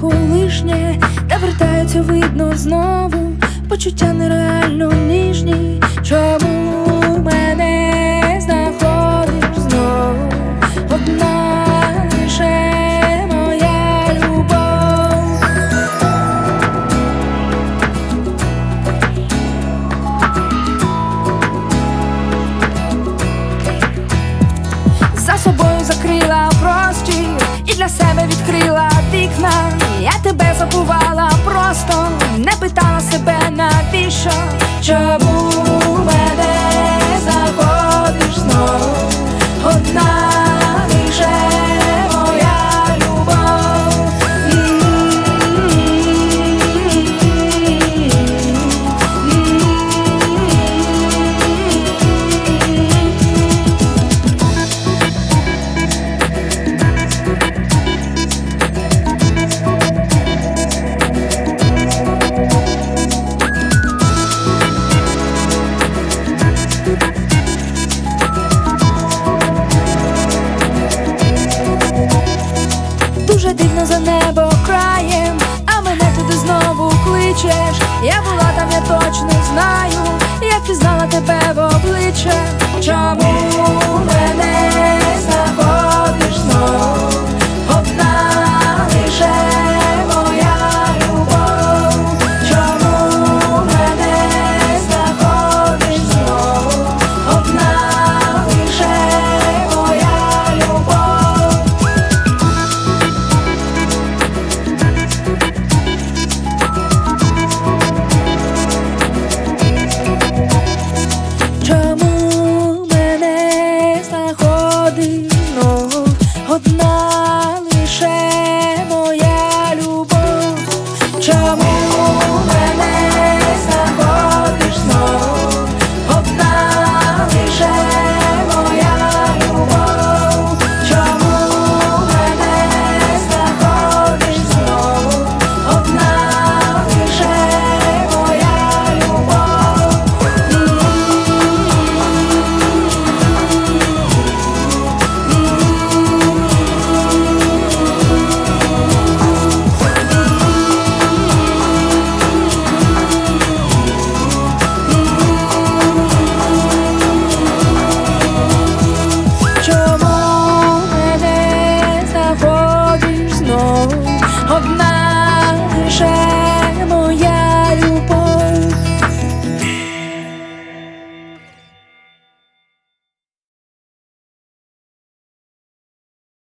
колишнє, та вертаються, видно, знову почуття нереально ніжні. Чому мене знаходиш знову? Одна лише моя любов. За собою закрила простір і для себе відкрила вікна. Я тебе забувала, просто не питала себе, навіщо. Чому мене знаходиш знову? Одна лише моя любов. Дуже дивно за небо краєм, а мене туди знову кличеш. Я була там, я точно знаю, я пізнала тебе в обличчя. Чому